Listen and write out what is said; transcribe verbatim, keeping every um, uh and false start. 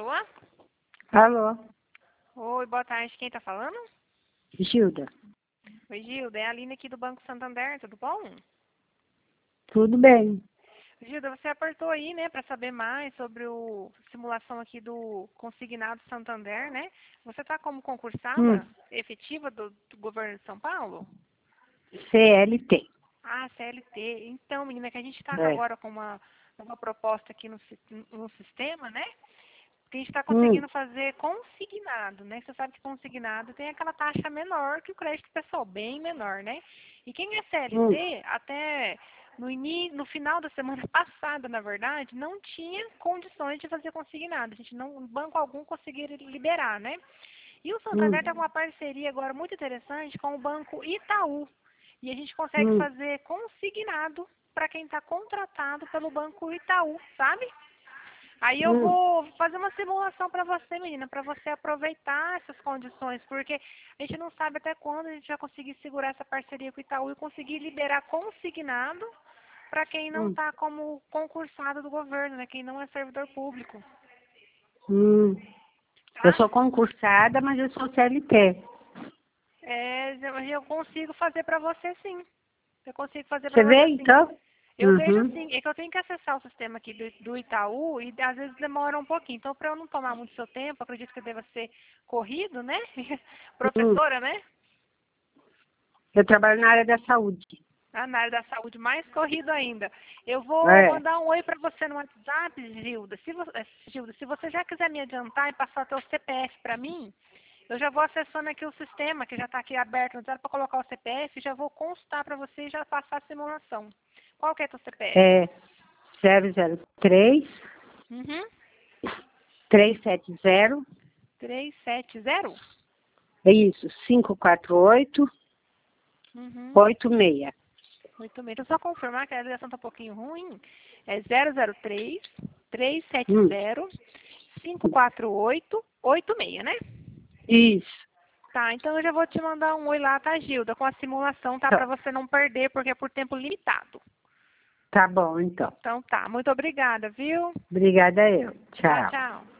Alô? Alô, Oi, boa tarde. Quem tá falando? Gilda. Oi, Gilda. É a Aline aqui do Banco Santander, tudo bom? Tudo bem? Gilda, você apertou aí, né, para saber mais sobre o simulação aqui do Consignado Santander, né? Você tá como Hum, concursada efetiva do, do governo de São Paulo? C L T. Ah, C L T. Então, menina, que a gente está É. agora com uma, uma proposta aqui no, si- no sistema, né? Que a gente está Hum, conseguindo fazer consignado, né? Você sabe que consignado tem aquela taxa menor que o crédito pessoal, bem menor, né? E quem é hum, C L T, até no, ini, no final da semana passada, na verdade, não tinha condições de fazer consignado. A gente não, banco algum conseguiria liberar, né? E o Santander hum, está com uma parceria agora muito interessante com o Banco Itaú. E a gente consegue hum, fazer consignado para quem está contratado pelo Banco Itaú, sabe? Aí eu hum, vou fazer uma simulação para você, menina, para você aproveitar essas condições, porque a gente não sabe até quando a gente vai conseguir segurar essa parceria com o Itaú e conseguir liberar consignado para quem não hum, está como concursado do governo, né? Quem não é servidor público, hum. Eu tá? sou concursada, mas eu sou C L T. É, eu eu consigo fazer para você sim. Eu consigo fazer para Você vê, você sim. então? Eu vejo Uhum, assim, é que eu tenho que acessar o sistema aqui do, do Itaú e às vezes demora um pouquinho. Então, para eu não tomar muito seu tempo, acredito que deva ser corrido, né? hum. Professora, né? Eu trabalho na área da saúde. Ah, na área da saúde, mais corrido ainda. Eu vou É, mandar um oi para você no WhatsApp, Gilda. Se você, eh, Gilda, se você já quiser me adiantar e passar o teu C P F para mim, eu já vou acessando aqui o sistema, que já está aqui aberto no para colocar o C P F, já vou constar para você e já passar a simulação. Qual que é teu C P F? é zero zero três, Uhum. três sete zero, três sete zero? é isso, cinco quatro oito, Uhum. oito seis. Muito bem. Então, só confirmar que a ligação está um pouquinho ruim. É zero zero três, três sete Hum, zero, cinco quatro oito, oito seis, né? isso. Tá, então eu já vou te mandar um oi lá, tá, Gilda? Com a simulação, tá? Tá, Para você não perder, porque é por tempo limitado. tá bom, então. Então tá, muito obrigada, viu? Obrigada eu. Tchau, Tchau. tchau.